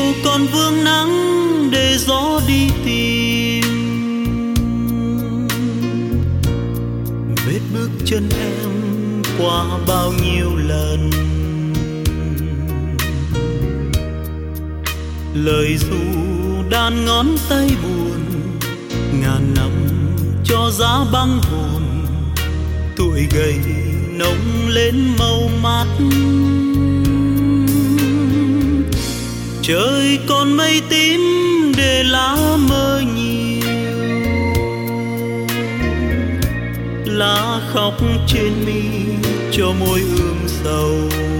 còn vương nắng để gió đi tìm. Vết bước chân em qua bao nhiêu lần, lời ru đàn ngón tay buồn, ngàn năm cho giá băng hồn. Tuổi gầy nồng lên màu mắt, trời còn mây tím để lá mơ nhiều. Lá khóc trên mi cho môi ươm sầu.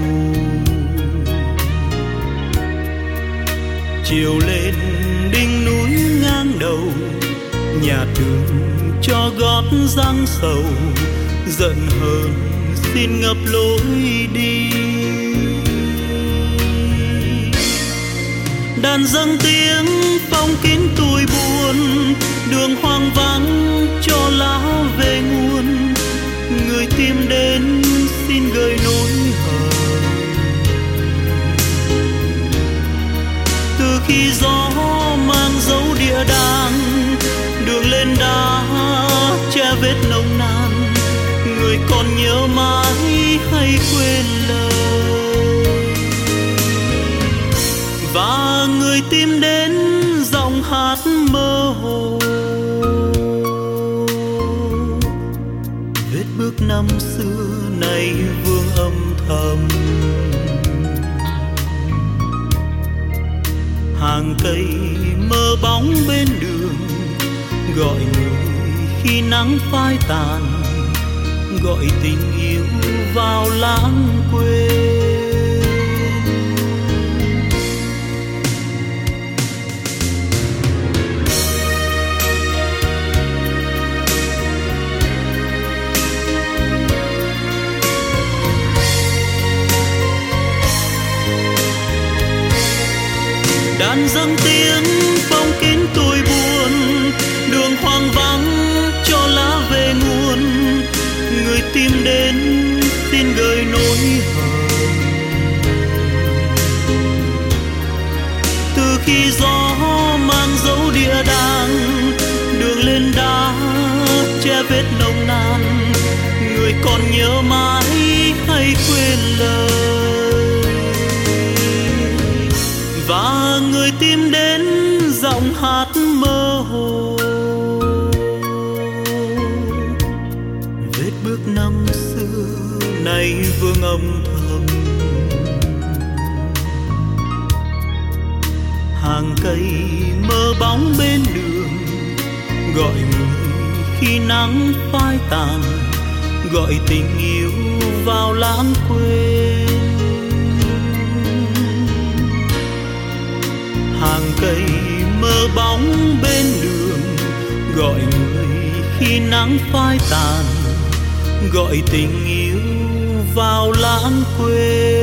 Chiều lên đỉnh núi ngang đầu, nhạt đường cho gót giăng sầu. Giận hờn xin ngập lối đi. Đàn dâng tiếng phong kín tuổi buồn, đường hoang vắng cho lá về nguồn. Người tìm đến xin gợi nỗi hờn. Từ khi gió mang dấu địa đàng, đường lên đá che vết nồng nàn. Người còn nhớ mãi hay quên lời, và người tìm đến giọng hát mơ hồ. Vết bước năm xưa nay vương âm thầm. Hàng cây mơ bóng bên đường, gọi người khi nắng phai tàn. Gọi tình yêu vào lãng quên. Đàn dâng tiếng phong kín tuổi buồn, đường hoang vắng cho lá về nguồn. Người tìm đến xin gợi nỗi hờn. Từ khi gió mang dấu địa đàng, đường lên đá che vết nồng nàn. Người còn nhớ mãi hay quên lời, và người tìm đến giọng hát mơ hồ. Bước năm xưa nay vương âm thầm. Hàng cây mơ bóng bên đường, gọi người khi nắng phai tàn. Gọi tình yêu vào lãng quên. Hàng cây mơ bóng bên đường, gọi người khi nắng phai tàn. Gọi tình yêu vào lãng quên.